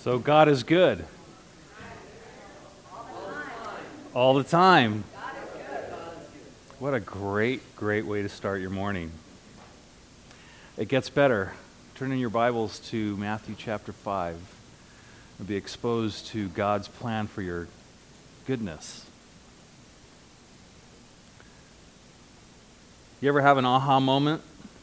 So God is good. All the time. What a great way to start your morning. It gets better. Turn in your Bibles to Matthew chapter 5 and be exposed to God's plan for your goodness. You ever have an aha moment?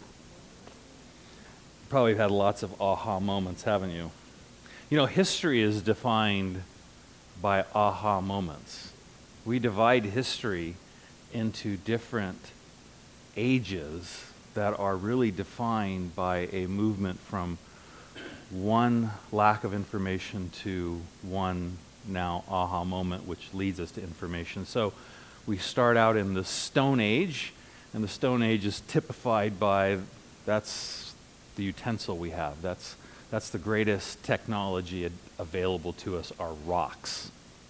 Probably had lots of aha moments, haven't you? You know, history is defined by aha moments. We divide history into different ages that are really defined by a movement from one lack of information to one now aha moment, which leads us to information. So we start out in the Stone Age, and the Stone Age is typified by, that's the utensil we have. That's the greatest technology available to us, are rocks.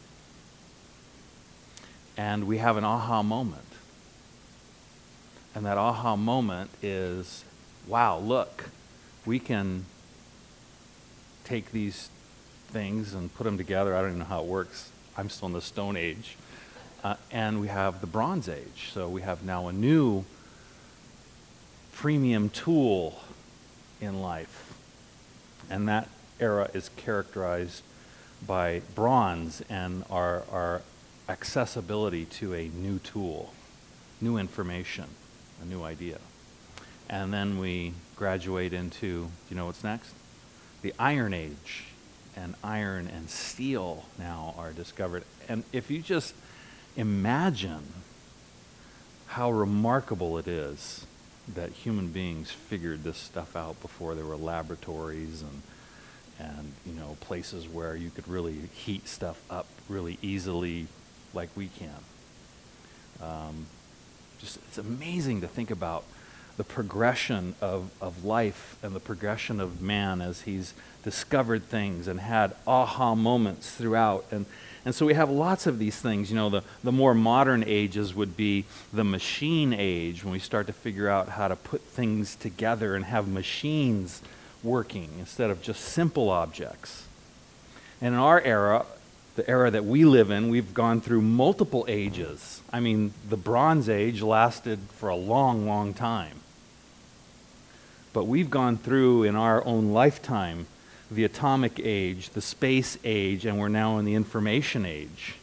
And we have an aha moment. And that aha moment is, wow, look, we can take these things and put them together. I don't even know how it works. I'm still in the Stone Age. And we have the Bronze Age. So we have now a new premium tool in life. And that era is characterized by bronze and our accessibility to a new tool, new information, a new idea. And then we graduate into, do you know what's next? The Iron Age. And iron and steel now are discovered. And if you just imagine how remarkable it is that human beings figured this stuff out before there were laboratories and you know, places where you could really heat stuff up really easily like we can. Just it's amazing to think about the progression of life and the progression of man as he's discovered things and had aha moments throughout. And so we have lots of these things. You know, the more modern ages would be the machine age, when we start to figure out how to put things together and have machines working instead of just simple objects. And in our era, the era that we live in, we've gone through multiple ages. I mean, the Bronze Age lasted for a long, long time. But we've gone through in our own lifetime the atomic age, the space age, and we're now in the information age.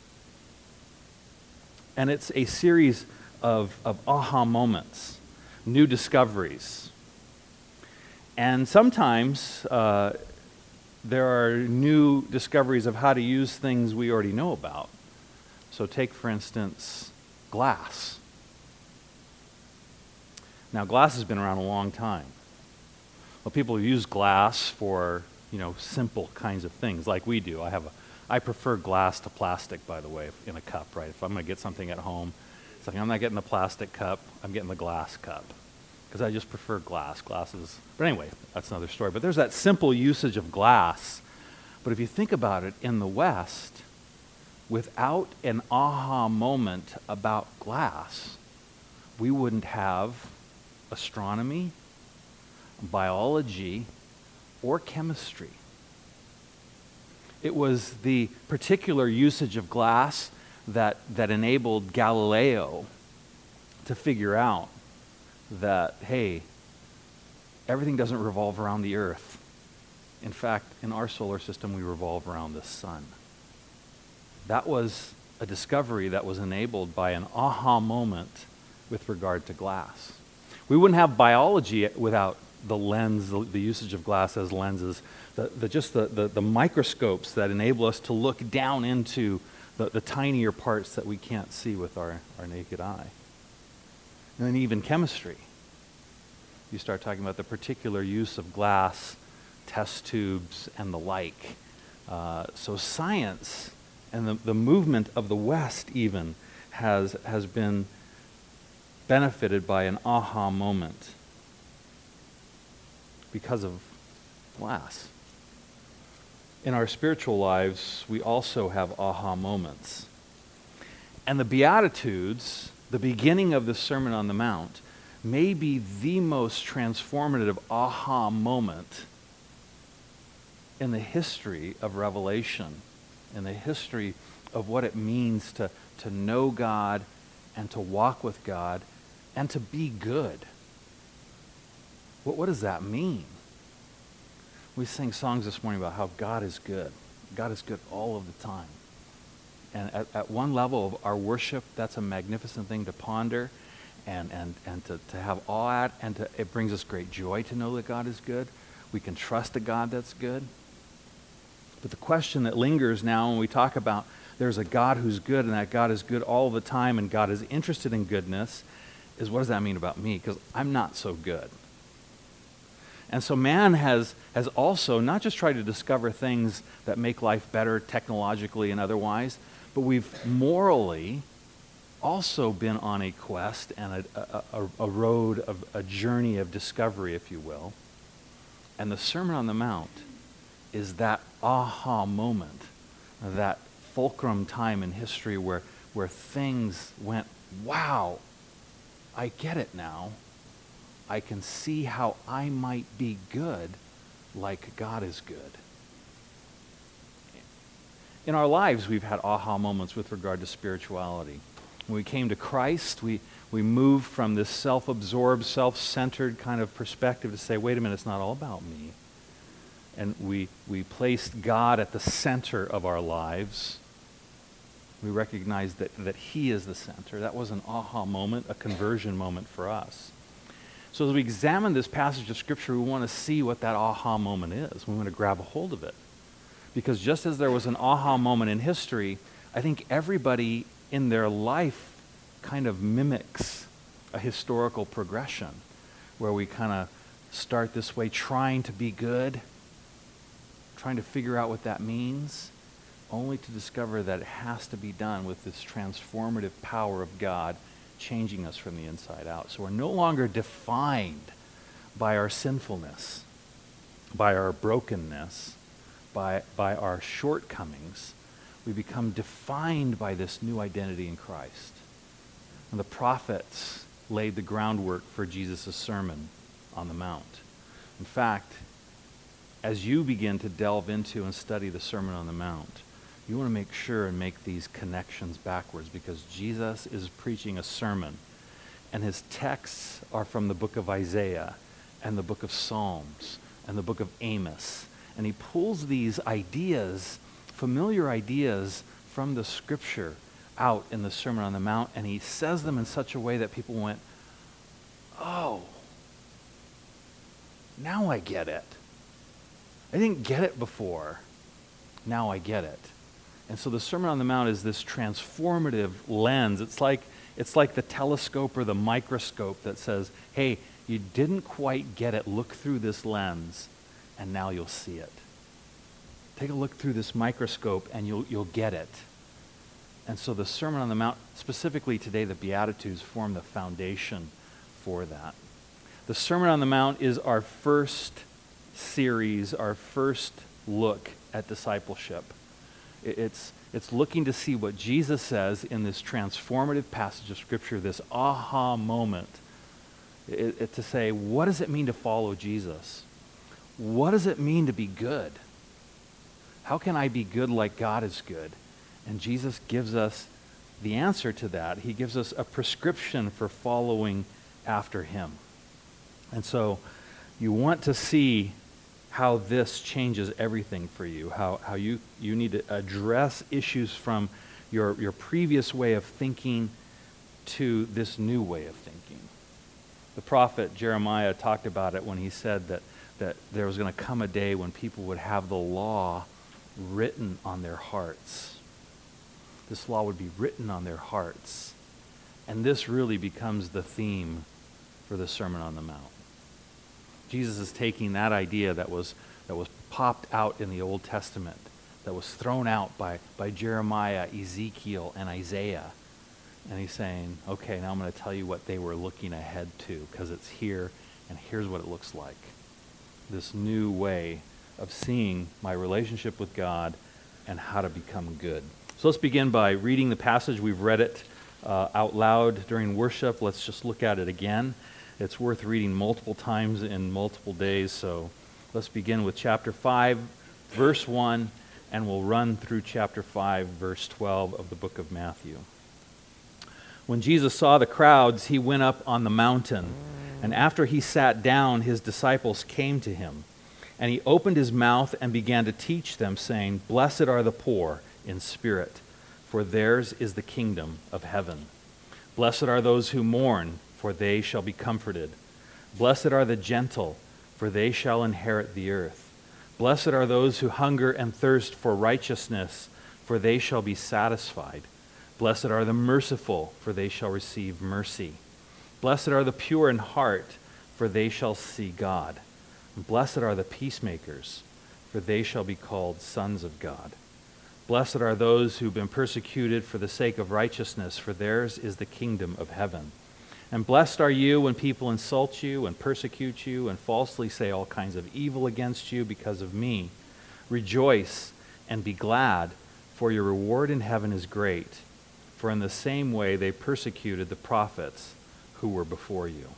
And it's a series of aha moments, new discoveries. And sometimes there are new discoveries of how to use things we already know about. So take, for instance, glass. Now, glass has been around a long time. Well, people use glass for, you know, simple kinds of things like we do. I prefer glass to plastic, by the way, in a cup, right? If I'm going to get something at home, it's like I'm not getting the plastic cup, I'm getting the glass cup. Because I just prefer glass. Glasses. But anyway, that's another story. But there's that simple usage of glass. But if you think about it, in the West, without an aha moment about glass, we wouldn't have astronomy, biology, or chemistry. It was the particular usage of glass that enabled Galileo to figure out that, hey, everything doesn't revolve around the Earth. In fact, in our solar system, we revolve around the sun. That was a discovery that was enabled by an aha moment with regard to glass. We wouldn't have biology without the lens, the usage of glass as lenses, the microscopes that enable us to look down into the tinier parts that we can't see with our naked eye. And then even chemistry. You start talking about the particular use of glass, test tubes, and the like. So science and the movement of the West even has been benefited by an aha moment because of glass. In our spiritual lives, we also have aha moments. And the Beatitudes, the beginning of the Sermon on the Mount, may be the most transformative aha moment in the history of Revelation, in the history of what it means to know God and to walk with God and to be good. What does that mean? We sang songs this morning about how God is good. God is good all of the time. And at one level of our worship, that's a magnificent thing to ponder and to have awe at, and it brings us great joy to know that God is good. We can trust a God that's good. But the question that lingers now when we talk about there's a God who's good and that God is good all the time and God is interested in goodness is, what does that mean about me? Because I'm not so good. And so man has also not just tried to discover things that make life better technologically and otherwise, but we've morally also been on a quest and a road of a journey of discovery, if you will. And the Sermon on the Mount is that aha moment, that fulcrum time in history where things went, wow, I get it now. I can see how I might be good like God is good. In our lives, we've had aha moments with regard to spirituality. When we came to Christ, we moved from this self-absorbed, self-centered kind of perspective to say, wait a minute, it's not all about me. And we placed God at the center of our lives. We recognized that He is the center. That was an aha moment, a conversion moment for us. So as we examine this passage of Scripture, we want to see what that aha moment is. We want to grab a hold of it. Because just as there was an aha moment in history, I think everybody in their life kind of mimics a historical progression where we kind of start this way, trying to be good, trying to figure out what that means, only to discover that it has to be done with this transformative power of God changing us from the inside out. So we're no longer defined by our sinfulness, by our brokenness, by our shortcomings. We become defined by this new identity in Christ. And the prophets laid the groundwork for Jesus' Sermon on the Mount. In fact, as you begin to delve into and study the Sermon on the Mount, you want to make sure and make these connections backwards, because Jesus is preaching a sermon, and his texts are from the book of Isaiah and the book of Psalms and the book of Amos. And he pulls these ideas, familiar ideas from the Scripture out in the Sermon on the Mount, and he says them in such a way that people went, oh, now I get it. I didn't get it before. Now I get it. And so the Sermon on the Mount is this transformative lens. It's like the telescope or the microscope that says, hey, you didn't quite get it. Look through this lens, and now you'll see it. Take a look through this microscope, and you'll get it. And so the Sermon on the Mount, specifically today, the Beatitudes, form the foundation for that. The Sermon on the Mount is our first series, our first look at discipleship. It's looking to see what Jesus says in this transformative passage of Scripture, this aha moment, to say, what does it mean to follow Jesus? What does it mean to be good? How can I be good like God is good? And Jesus gives us the answer to that. He gives us a prescription for following after him. And so you want to see how this changes everything for you, how you need to address issues from your previous way of thinking to this new way of thinking. The prophet Jeremiah talked about it when he said that there was going to come a day when people would have the law written on their hearts. This law would be written on their hearts. And this really becomes the theme for the Sermon on the Mount. Jesus is taking that idea that was popped out in the Old Testament, that was thrown out by Jeremiah, Ezekiel, and Isaiah. And he's saying, okay, now I'm going to tell you what they were looking ahead to, because it's here, and here's what it looks like. This new way of seeing my relationship with God and how to become good. So let's begin by reading the passage. We've read it out loud during worship. Let's just look at it again. It's worth reading multiple times in multiple days. So let's begin with chapter 5, verse 1, and we'll run through chapter 5, verse 12 of the book of Matthew. When Jesus saw the crowds, he went up on the mountain, and after he sat down, his disciples came to him. And he opened his mouth and began to teach them, saying, "Blessed are the poor in spirit, for theirs is the kingdom of heaven. Blessed are those who mourn, for they shall be comforted. Blessed are the gentle, for they shall inherit the earth. Blessed are those who hunger and thirst for righteousness, for they shall be satisfied. Blessed are the merciful, for they shall receive mercy. Blessed are the pure in heart, for they shall see God. Blessed are the peacemakers, for they shall be called sons of God. Blessed are those who have been persecuted for the sake of righteousness, for theirs is the kingdom of heaven. And blessed are you when people insult you and persecute you and falsely say all kinds of evil against you because of me. Rejoice and be glad, for your reward in heaven is great. For in the same way they persecuted the prophets who were before you."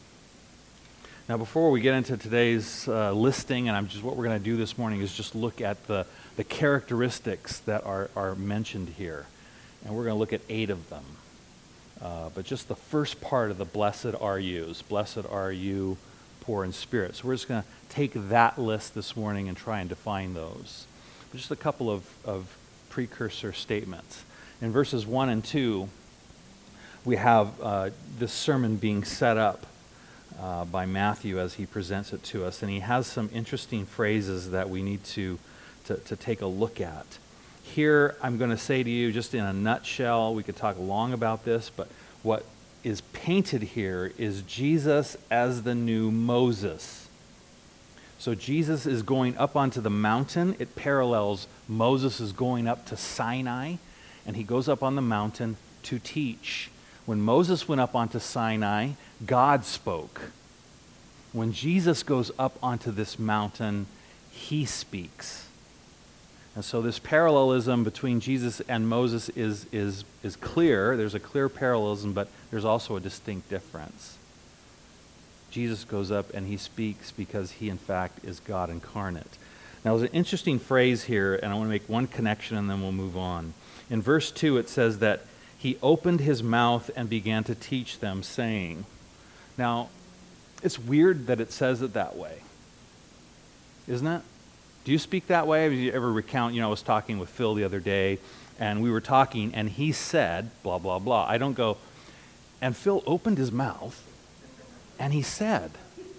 Now, before we get into today's listing, and what we're going to do this morning is just look at the characteristics that are mentioned here. And we're going to look at 8 of them. But just the first part of the blessed are yous. Blessed are you, poor in spirit. So we're just going to take that list this morning and try and define those. But just a couple of precursor statements. In verses 1 and 2, we have this sermon being set up by Matthew as he presents it to us. And he has some interesting phrases that we need to take a look at. Here, I'm going to say to you, just in a nutshell, we could talk long about this, but what is painted here is Jesus as the new Moses. So Jesus is going up onto the mountain. It parallels Moses is going up to Sinai, and he goes up on the mountain to teach. When Moses went up onto Sinai, God spoke. When Jesus goes up onto this mountain, he speaks. And so this parallelism between Jesus and Moses is clear. There's a clear parallelism, but there's also a distinct difference. Jesus goes up and he speaks because he, in fact, is God incarnate. Now, there's an interesting phrase here, and I want to make one connection and then we'll move on. In verse 2, it says that he opened his mouth and began to teach them, saying. Now, it's weird that it says it that way, isn't it? Do you speak that way? Have you ever recount, I was talking with Phil the other day, and we were talking, and he said, blah, blah, blah. I don't go, and Phil opened his mouth, and he said.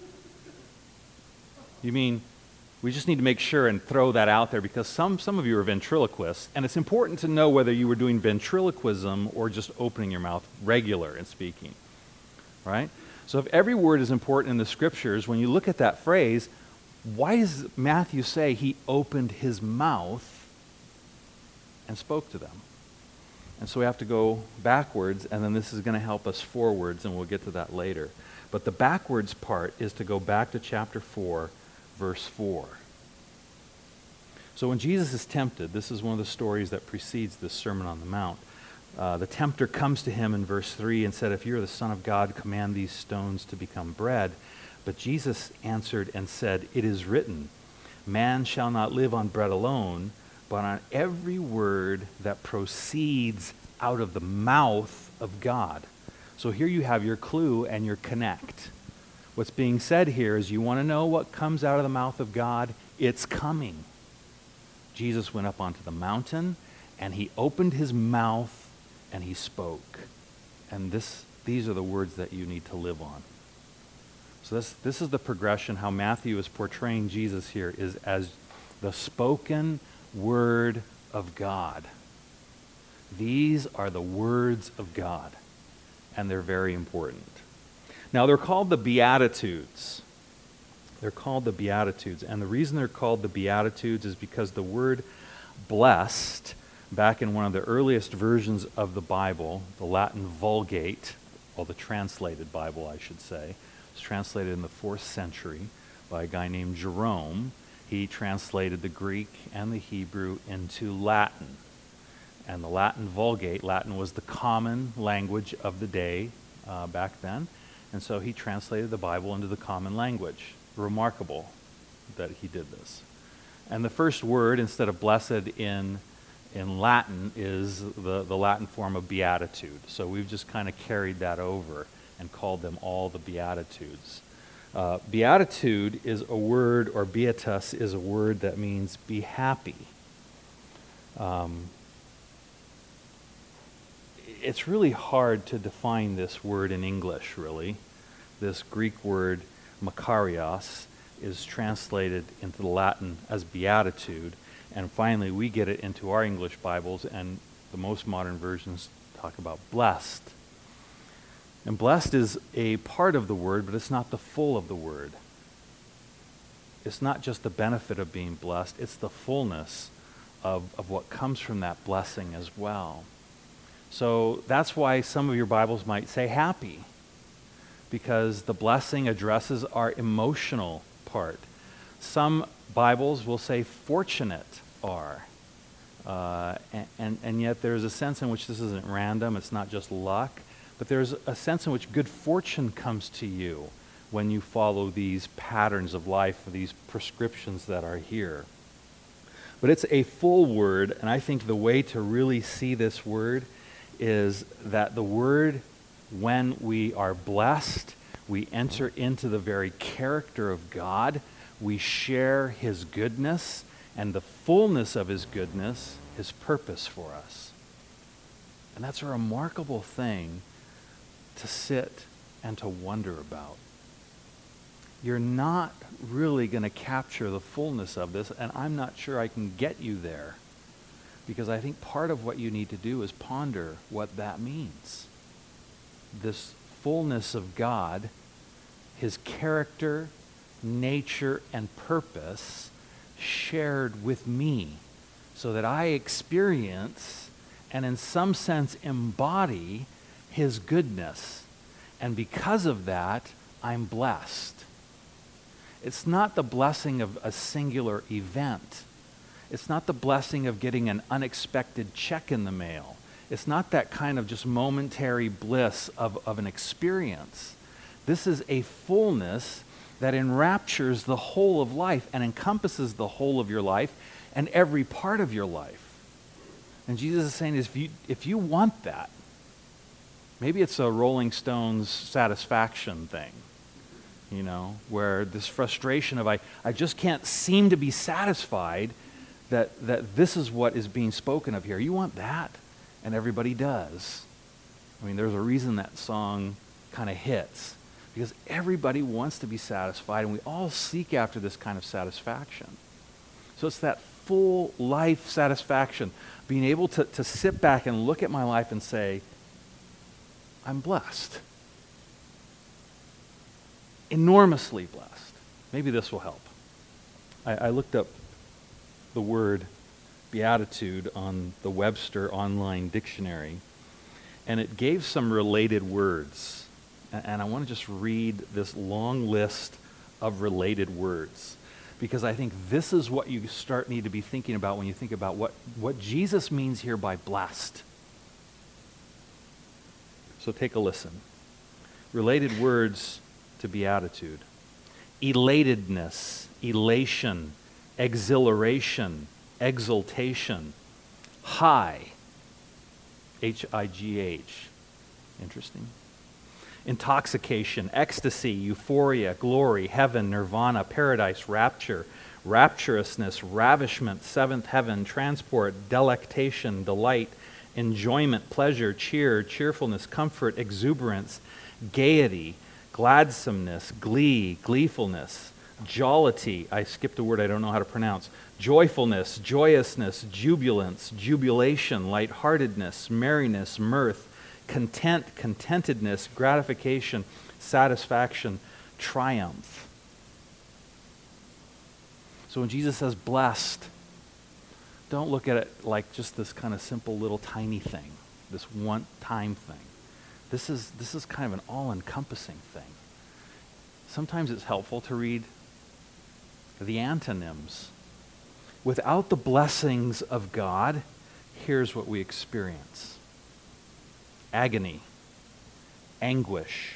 You mean, we just need to make sure and throw that out there, because some of you are ventriloquists, and it's important to know whether you were doing ventriloquism or just opening your mouth regular and speaking, right? So if every word is important in the scriptures, when you look at that phrase, why does Matthew say he opened his mouth and spoke to them? And so we have to go backwards, and then this is going to help us forwards, and we'll get to that later. But the backwards part is to go back to chapter 4, verse 4. So when Jesus is tempted, this is one of the stories that precedes this Sermon on the Mount. The tempter comes to him in verse 3 and said, "If you're the Son of God, command these stones to become bread." But Jesus answered and said, "It is written, man shall not live on bread alone, but on every word that proceeds out of the mouth of God." So here you have your clue and your connect. What's being said here is, you want to know what comes out of the mouth of God? It's coming. Jesus went up onto the mountain, and he opened his mouth, and he spoke. And these are the words that you need to live on. So this is the progression, how Matthew is portraying Jesus here, is as the spoken word of God. These are the words of God, and they're very important. Now, they're called the Beatitudes. They're called the Beatitudes, and the reason they're called the Beatitudes is because the word blessed, back in one of the earliest versions of the Bible, the Latin Vulgate, or the translated Bible, I should say, was translated in the 4th century by a guy named Jerome. He translated the Greek and the Hebrew into Latin. And the Latin Vulgate, Latin was the common language of the day back then, and so he translated the Bible into the common language. Remarkable that he did this. And the first word, instead of blessed in Latin, is the Latin form of beatitude. So we've just kind of carried that over and called them all the Beatitudes. Beatitude is a word, or beatus is a word that means be happy. It's really hard to define this word in English, really. This Greek word, makarios, is translated into the Latin as beatitude, and finally we get it into our English Bibles, and the most modern versions talk about blessed. And blessed is a part of the word, but it's not the full of the word. It's not just the benefit of being blessed, it's the fullness of what comes from that blessing as well. So that's why some of your Bibles might say happy, because the blessing addresses our emotional part. Some Bibles will say fortunate are. And yet there's a sense in which this isn't random, it's not just luck, but there's a sense in which good fortune comes to you when you follow these patterns of life, these prescriptions that are here. But it's a full word, and I think the way to really see this word is that the word, when we are blessed, we enter into the very character of God, we share His goodness, and the fullness of His goodness, His purpose for us. And that's a remarkable thing to sit and to wonder about. You're not really going to capture the fullness of this, and I'm not sure I can get you there, because I think part of what you need to do is ponder what that means. This fullness of God, His character, nature, and purpose shared with me, so that I experience and in some sense embody His goodness. And because of that, I'm blessed. It's not the blessing of a singular event. It's not the blessing of getting an unexpected check in the mail. It's not that kind of just momentary bliss of an experience. This is a fullness that enraptures the whole of life and encompasses the whole of your life and every part of your life. And Jesus is saying, if you want that, maybe it's a Rolling Stones satisfaction thing, you know, where this frustration of I just can't seem to be satisfied, that this is what is being spoken of here. You want that? And everybody does. I mean, there's a reason that song kind of hits, because everybody wants to be satisfied, and we all seek after this kind of satisfaction. So it's that full life satisfaction, being able to sit back and look at my life and say, I'm blessed. Enormously blessed. Maybe this will help. I looked up the word beatitude on the Webster Online Dictionary, and it gave some related words. And I want to just read this long list of related words, because I think this is what you need to be thinking about when you think about what Jesus means here by blessed. So take a listen. Related words to beatitude: elatedness, elation, exhilaration, exultation, high, H-I-G-H. Interesting. Intoxication, ecstasy, euphoria, glory, heaven, nirvana, paradise, rapture, rapturousness, ravishment, seventh heaven, transport, delectation, delight, enjoyment, pleasure, cheer, cheerfulness, comfort, exuberance, gaiety, gladsomeness, glee, gleefulness, jollity, I skipped a word I don't know how to pronounce, joyfulness, joyousness, jubilance, jubilation, lightheartedness, merriness, mirth, content, contentedness, gratification, satisfaction, triumph. So when Jesus says blessed, don't look at it like just this kind of simple little tiny thing, this one-time thing. This is kind of an all-encompassing thing. Sometimes it's helpful to read the antonyms. Without the blessings of God, here's what we experience: agony, anguish,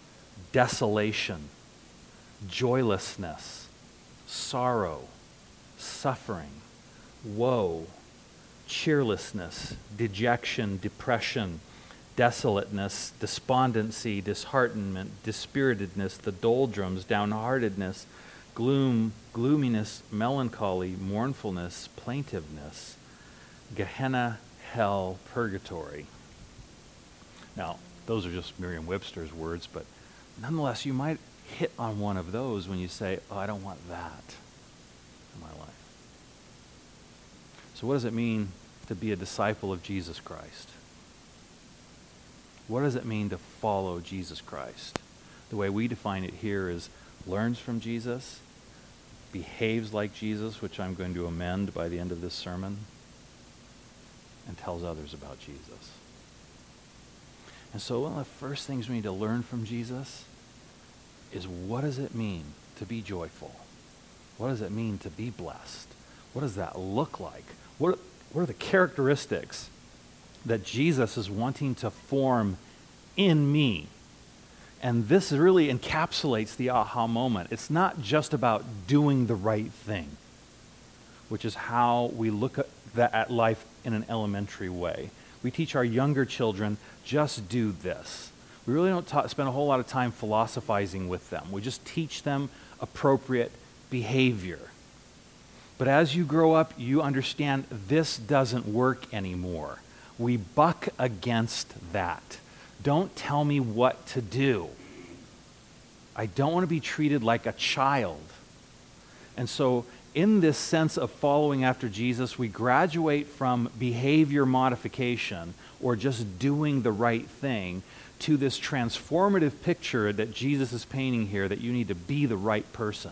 desolation, joylessness, sorrow, suffering, woe, cheerlessness, dejection, depression, desolateness, despondency, disheartenment, dispiritedness, the doldrums, downheartedness, gloom, gloominess, melancholy, mournfulness, plaintiveness, Gehenna, hell, purgatory. Now, those are just Merriam-Webster's words, but nonetheless, you might hit on one of those when you say, oh, I don't want that in my life. So what does it mean to be a disciple of Jesus Christ? What does it mean to follow Jesus Christ? The way we define it here is learns from Jesus, behaves like Jesus, which I'm going to amend by the end of this sermon, and tells others about Jesus. And so one of the first things we need to learn from Jesus is, what does it mean to be joyful? What does it mean to be blessed? What does that look like? What are the characteristics that Jesus is wanting to form in me? And this really encapsulates the aha moment. It's not just about doing the right thing, which is how we look at life in an elementary way. We teach our younger children, just do this. We really don't spend a whole lot of time philosophizing with them. We just teach them appropriate behavior. But as you grow up, you understand this doesn't work anymore. We buck against that. Don't tell me what to do. I don't want to be treated like a child. And so in this sense of following after Jesus, we graduate from behavior modification or just doing the right thing to this transformative picture that Jesus is painting here, that you need to be the right person.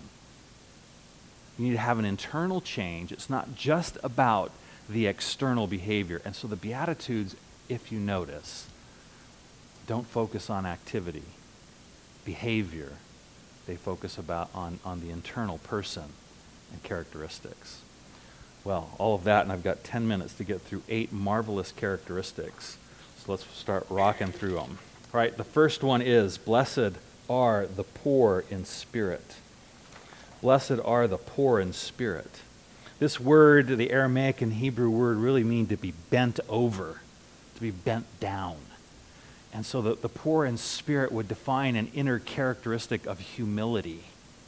You need to have an internal change. It's not just about the external behavior. And so the Beatitudes, if you notice, don't focus on activity, behavior. They focus on the internal person and characteristics. Well, all of that, and I've got 10 minutes to get through 8 marvelous characteristics. So let's start rocking through them. All right, the first one is, blessed are the poor in spirit. Blessed are the poor in spirit. This word, the Aramaic and Hebrew word, really mean to be bent over, to be bent down. And so the poor in spirit would define an inner characteristic of humility.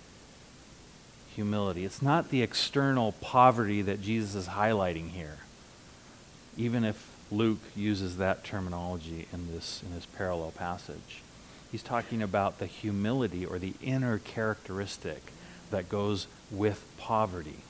Humility. It's not the external poverty that Jesus is highlighting here, even if Luke uses that terminology in this parallel passage. He's talking about the humility or the inner characteristic that goes with poverty.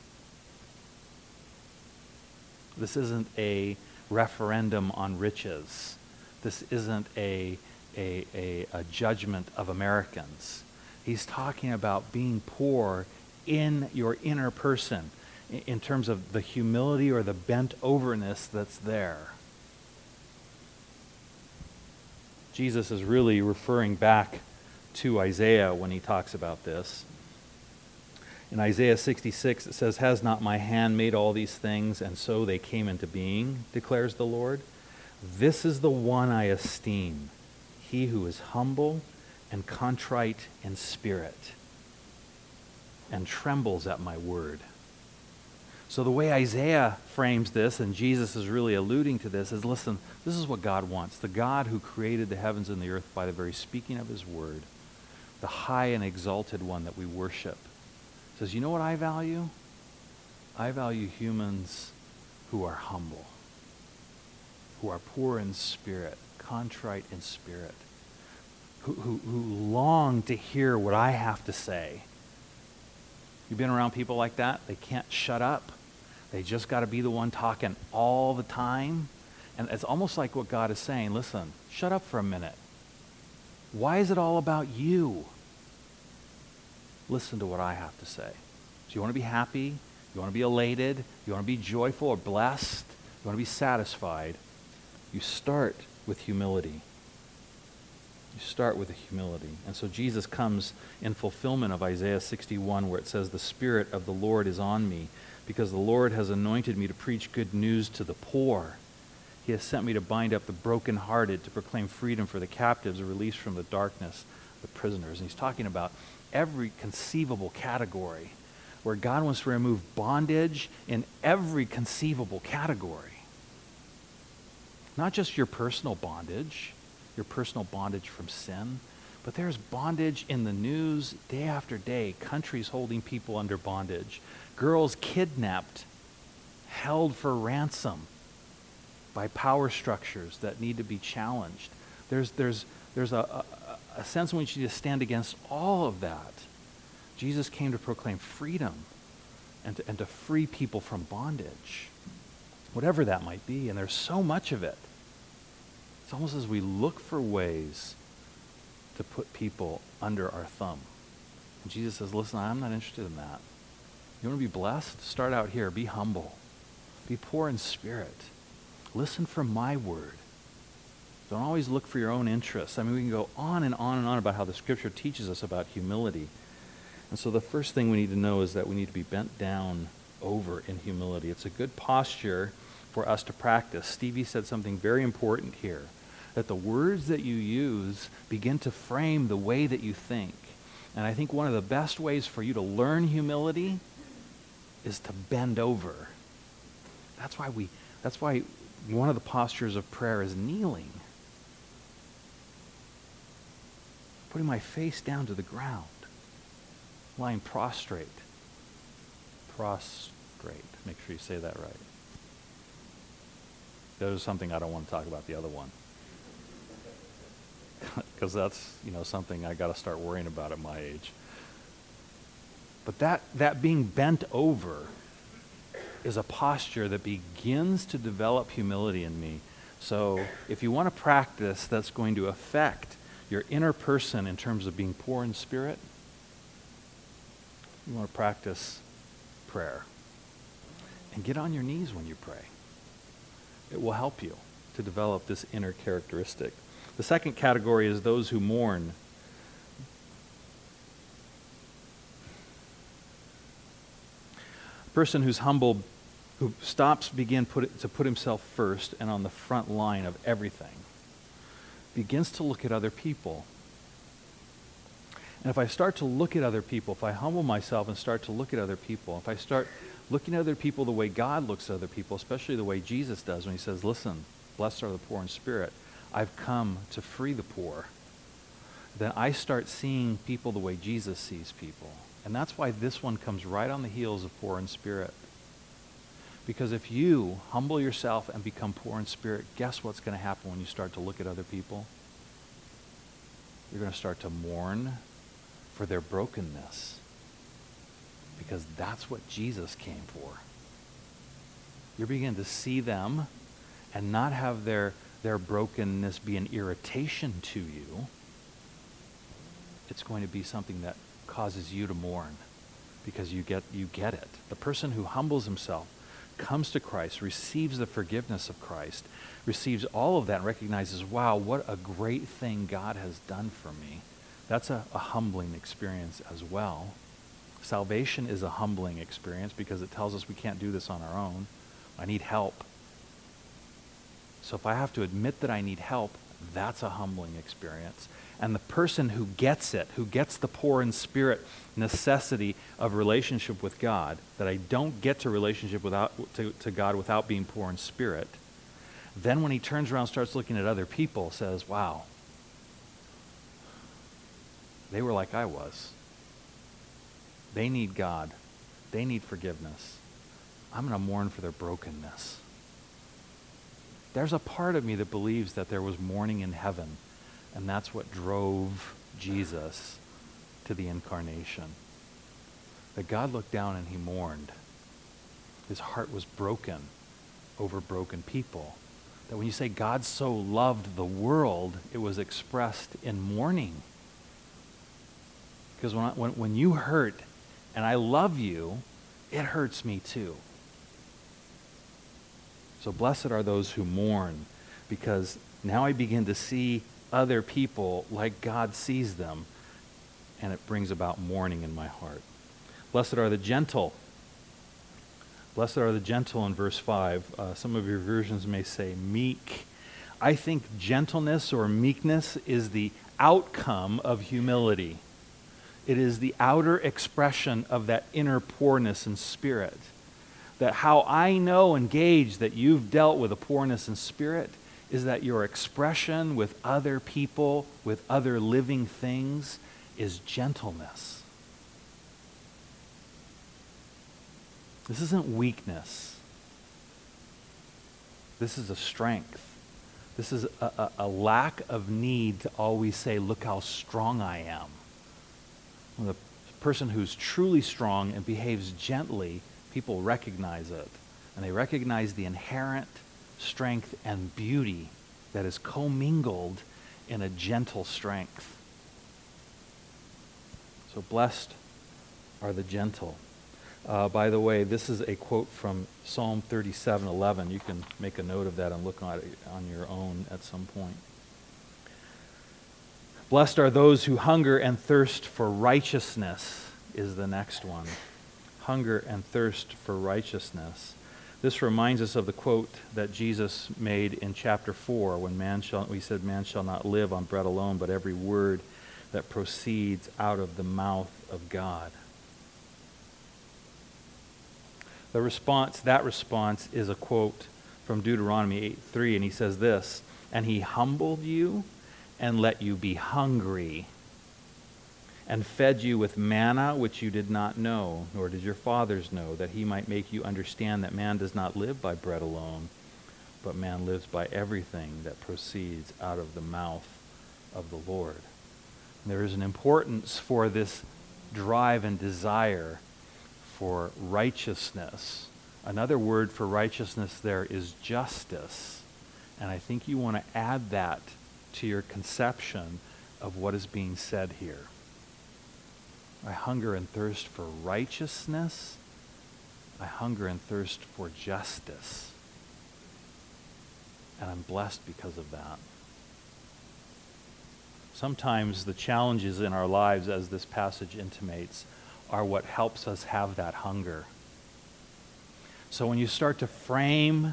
This isn't a referendum on riches. This isn't a judgment of Americans. He's talking about being poor in your inner person, in terms of the humility or the bent overness that's there. Jesus is really referring back to Isaiah when he talks about this. In Isaiah 66, it says, "Has not my hand made all these things, and so they came into being, declares the Lord? This is the one I esteem, he who is humble and contrite in spirit, and trembles at my word." So the way Isaiah frames this, and Jesus is really alluding to this, is, listen, this is what God wants. The God who created the heavens and the earth by the very speaking of his word, the high and exalted one that we worship, says, you know what I value? I value humans who are humble, who are poor in spirit, contrite in spirit, who long to hear what I have to say. You've been around people like that? They can't shut up. They just got to be the one talking all the time. And it's almost like what God is saying, listen, shut up for a minute. Why is it all about you? Listen to what I have to say. So you want to be happy? You want to be elated? You want to be joyful or blessed? You want to be satisfied? You start with humility. You start with humility. And so Jesus comes in fulfillment of Isaiah 61, where it says, "The Spirit of the Lord is on me, because the Lord has anointed me to preach good news to the poor. He has sent me to bind up the brokenhearted, to proclaim freedom for the captives, a release from the darkness, the prisoners." And he's talking about every conceivable category where God wants to remove bondage in every conceivable category. Not just your personal bondage from sin, but there's bondage in the news day after day, countries holding people under bondage, girls kidnapped, held for ransom by power structures that need to be challenged. There's a sense in which you just stand against all of that. Jesus came to proclaim freedom and to free people from bondage, whatever that might be, and there's so much of it. It's almost as we look for ways to put people under our thumb. And Jesus says, listen, I'm not interested in that. You want to be blessed? Start out here. Be humble. Be poor in spirit. Listen for my word. Don't always look for your own interests. I mean, we can go on and on and on about how the Scripture teaches us about humility. And so the first thing we need to know is that we need to be bent down over in humility. It's a good posture for us to practice. Stevie said something very important here, that the words that you use begin to frame the way that you think. And I think one of the best ways for you to learn humility is to bend over. That's why one of the postures of prayer is kneeling. Putting my face down to the ground. Lying prostrate. Prostrate. Make sure you say that right. There's something I don't want to talk about the other one. Because that's, something I got to start worrying about at my age. But that being bent over is a posture that begins to develop humility in me. So if you want to practice that's going to affect your inner person in terms of being poor in spirit, you want to practice prayer. And get on your knees when you pray. It will help you to develop this inner characteristic. The second category is those who mourn. A person who's humble, who stops to put himself first and on the front line of everything, begins to look at other people. And if I start to look at other people, if I humble myself and start to look at other people, if I start looking at other people the way God looks at other people, especially the way Jesus does when he says, listen, blessed are the poor in spirit, I've come to free the poor, then I start seeing people the way Jesus sees people. And that's why this one comes right on the heels of poor in spirit. Because if you humble yourself and become poor in spirit, guess what's going to happen when you start to look at other people? You're going to start to mourn for their brokenness. Because that's what Jesus came for. You're beginning to see them and not have their brokenness be an irritation to you. It's going to be something that causes you to mourn because you get it. The person who humbles himself, comes to Christ, receives the forgiveness of Christ, receives all of that and recognizes, wow, what a great thing God has done for me. That's a humbling experience as well. Salvation is a humbling experience because it tells us we can't do this on our own. I need help. So if I have to admit that I need help, that's a humbling experience. And the person who gets it, who gets the poor in spirit necessity of relationship with God, that I don't get to relationship to God without being poor in spirit, then when he turns around and starts looking at other people, says, wow, they were like I was. They need God. They need forgiveness. I'm going to mourn for their brokenness. There's a part of me that believes that there was mourning in heaven, and that's what drove Jesus to the incarnation. That God looked down and he mourned. His heart was broken over broken people. That when you say God so loved the world, it was expressed in mourning. Because when you hurt and I love you, it hurts me too. So blessed are those who mourn, because now I begin to see other people like God sees them, and it brings about mourning in my heart. Blessed are the gentle. Blessed are the gentle in verse 5. Some of your versions may say meek. I think gentleness or meekness is the outcome of humility. It is the outer expression of that inner poorness in spirit. That how I know and gauge that you've dealt with a poorness in spirit is that your expression with other people, with other living things, is gentleness. This isn't weakness. This is a strength. This is a lack of need to always say, look how strong I am. When the person who's truly strong and behaves gently, people recognize it. And they recognize the inherent strength and beauty that is commingled in a gentle strength. So blessed are the gentle. By the way, this is a quote from Psalm 37:11. You can make a note of that and look at it on your own at some point. Blessed are those who hunger and thirst for righteousness is the next one. Hunger and thirst for righteousness. This reminds us of the quote that Jesus made in chapter 4 when we said, man shall not live on bread alone, but every word that proceeds out of the mouth of God. That response is a quote from Deuteronomy 8:3, and he says this, and he humbled you and let you be hungry and fed you with manna which you did not know, nor did your fathers know, that he might make you understand that man does not live by bread alone, but man lives by everything that proceeds out of the mouth of the Lord. And there is an importance for this drive and desire for righteousness. Another word for righteousness there is justice. And I think you want to add that to your conception of what is being said here. I hunger and thirst for righteousness. I hunger and thirst for justice. And I'm blessed because of that. Sometimes the challenges in our lives, as this passage intimates, are what helps us have that hunger. So when you start to frame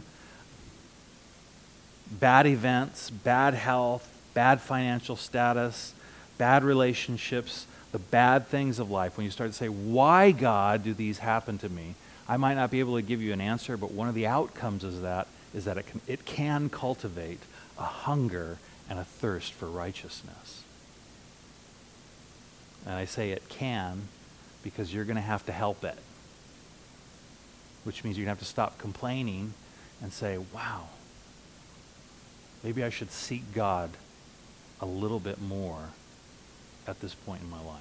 bad events, bad health, bad financial status, bad relationships, the bad things of life, when you start to say, why, God, do these happen to me? I might not be able to give you an answer, but one of the outcomes is that it can cultivate a hunger and a thirst for righteousness. And I say it can because you're going to have to help it, which means you're going to have to stop complaining and say, wow, maybe I should seek God a little bit more at this point in my life.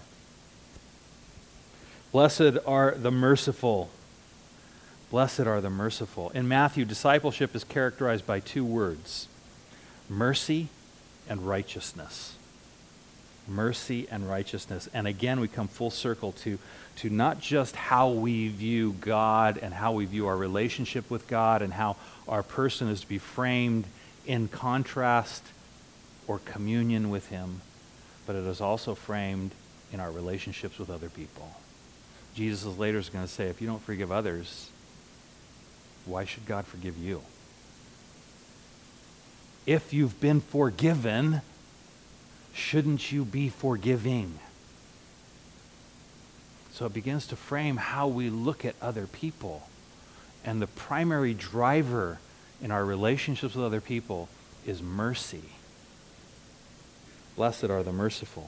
Blessed are the merciful. Blessed are the merciful. In Matthew, discipleship is characterized by two words: mercy and righteousness. Mercy and righteousness. And again, we come full circle to not just how we view God and how we view our relationship with God and how our person is to be framed in contrast or communion with Him, but it is also framed in our relationships with other people. Jesus later is going to say, if you don't forgive others, why should God forgive you? If you've been forgiven, shouldn't you be forgiving? So it begins to frame how we look at other people. And the primary driver in our relationships with other people is mercy. Blessed are the merciful.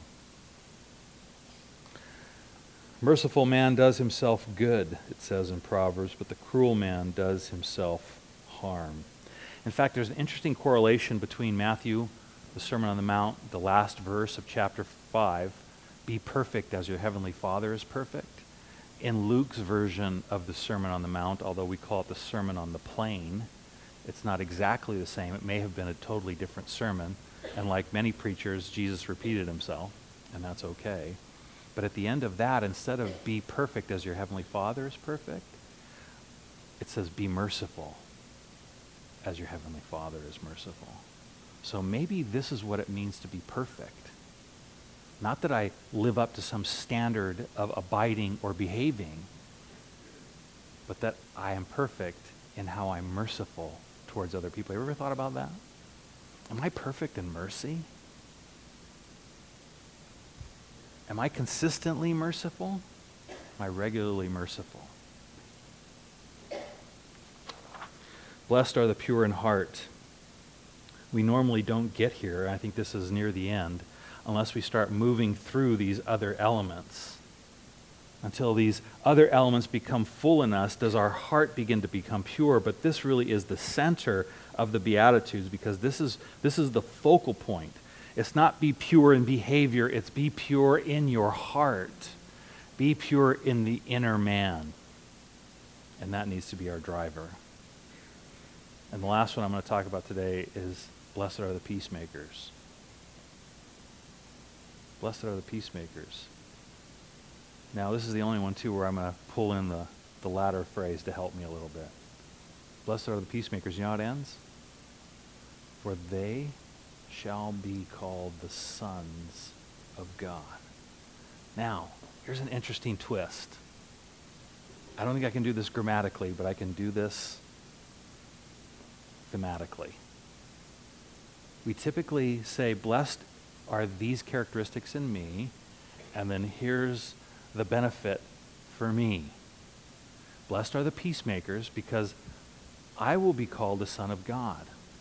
Merciful man does himself good, it says in Proverbs, but the cruel man does himself harm. In fact, there's an interesting correlation between Matthew, the Sermon on the Mount, the last verse of chapter 5, be perfect as your heavenly Father is perfect. In Luke's version of the Sermon on the Mount, although we call it the Sermon on the Plain, it's not exactly the same. It may have been a totally different sermon. And like many preachers, Jesus repeated himself, and that's okay. But at the end of that, instead of be perfect as your heavenly Father is perfect, it says be merciful as your heavenly Father is merciful. So maybe this is what it means to be perfect. Not that I live up to some standard of abiding or behaving, but that I am perfect in how I'm merciful towards other people. Have you ever thought about that? Am I perfect in mercy? Am I consistently merciful? Am I regularly merciful? Blessed are the pure in heart. We normally don't get here, and I think this is near the end, unless we start moving through these other elements. Until these other elements become full in us, does our heart begin to become pure. But this really is the center of the Beatitudes, because this is the focal point. It's not be pure in behavior, it's be pure in your heart. Be pure in the inner man. And that needs to be our driver. And the last one I'm going to talk about today is blessed are the peacemakers. Blessed are the peacemakers. Now, this is the only one, too, where I'm going to pull in the latter phrase to help me a little bit. Blessed are the peacemakers. You know how it ends? For they shall be called the sons of God. Now, here's an interesting twist. I don't think I can do this grammatically, but I can do this thematically. We typically say, blessed are these characteristics in me, and then here's the benefit for me. Blessed are the peacemakers, because I will be called the Son of God.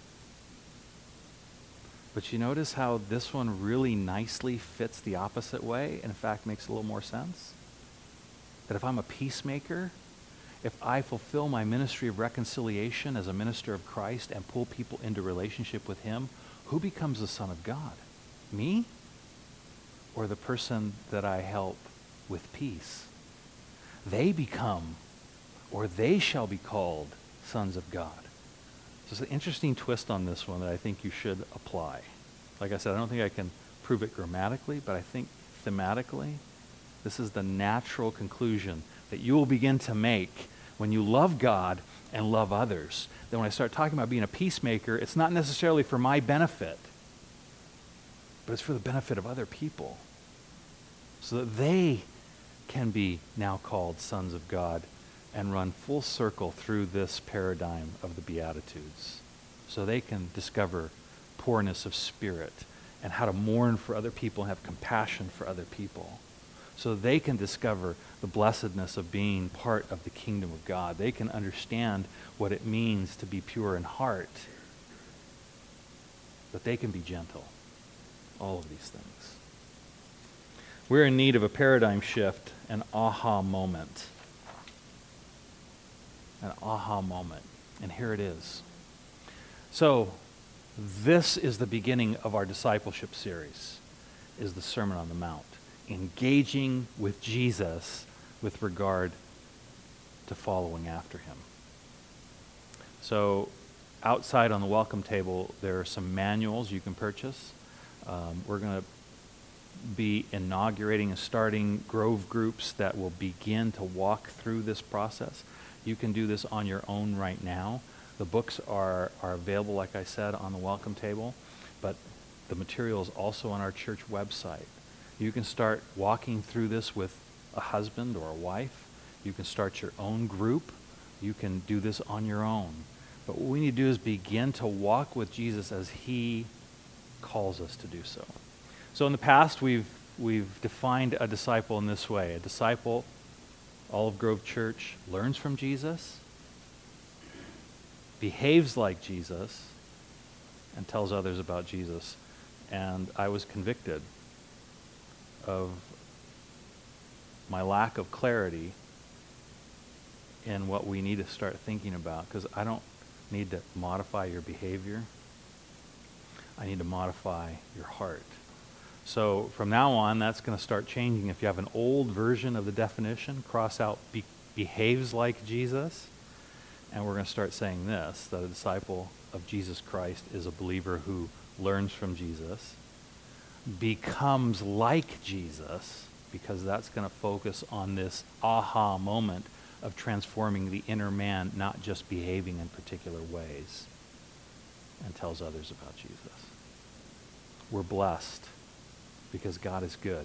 But you notice how this one really nicely fits the opposite way, and in fact makes a little more sense? That if I'm a peacemaker, if I fulfill my ministry of reconciliation as a minister of Christ and pull people into relationship with Him, who becomes the Son of God? Me? Or the person that I help with peace? They become, or they shall be called, sons of God. So it's an interesting twist on this one that I think you should apply. Like I said, I don't think I can prove it grammatically, but I think thematically, this is the natural conclusion that you will begin to make when you love God and love others. Then when I start talking about being a peacemaker, it's not necessarily for my benefit, but it's for the benefit of other people, so that they can be now called sons of God and run full circle through this paradigm of the Beatitudes, so they can discover poorness of spirit and how to mourn for other people and have compassion for other people, so they can discover the blessedness of being part of the kingdom of God. They can understand what it means to be pure in heart, but they can be gentle. All of these things. We're in need of a paradigm shift, an aha moment. An aha moment. And here it is. So, this is the beginning of our discipleship series, is the Sermon on the Mount. Engaging with Jesus with regard to following after Him. So, outside on the welcome table, there are some manuals you can purchase. We're going to be inaugurating and starting Grove groups that will begin to walk through this process. You can do this on your own right now. The books are available, like I said, on the welcome table, but the material is also on our church website. You can start walking through this with a husband or a wife. You can start your own group. You can do this on your own. But what we need to do is begin to walk with Jesus as He calls us to do so. So in the past, we've defined a disciple in this way. A disciple, Olive Grove Church, learns from Jesus, behaves like Jesus, and tells others about Jesus. And I was convicted of my lack of clarity in what we need to start thinking about, because I don't need to modify your behavior. I need to modify your heart. So from now on, that's going to start changing. If you have an old version of the definition, cross out behaves like Jesus, and we're going to start saying this, that a disciple of Jesus Christ is a believer who learns from Jesus, becomes like Jesus, because that's going to focus on this aha moment of transforming the inner man, not just behaving in particular ways, and tells others about Jesus. We're blessed because God is good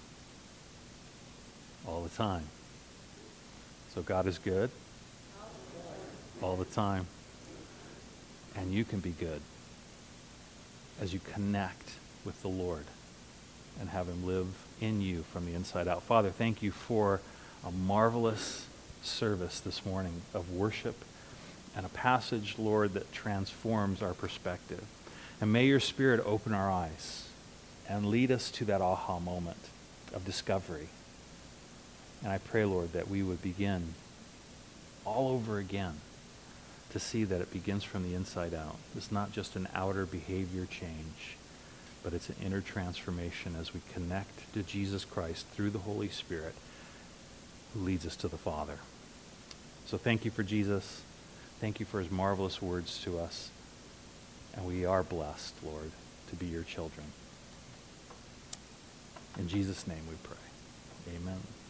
all the time. So God is good all the time. And you can be good as you connect with the Lord and have Him live in you from the inside out. Father, thank you for a marvelous service this morning of worship and a passage, Lord, that transforms our perspective. And may your Spirit open our eyes and lead us to that aha moment of discovery. And I pray, Lord, that we would begin all over again to see that it begins from the inside out. It's not just an outer behavior change, but it's an inner transformation as we connect to Jesus Christ through the Holy Spirit who leads us to the Father. So thank you for Jesus. Thank you for his marvelous words to us. And we are blessed, Lord, to be your children. In Jesus' name we pray. Amen.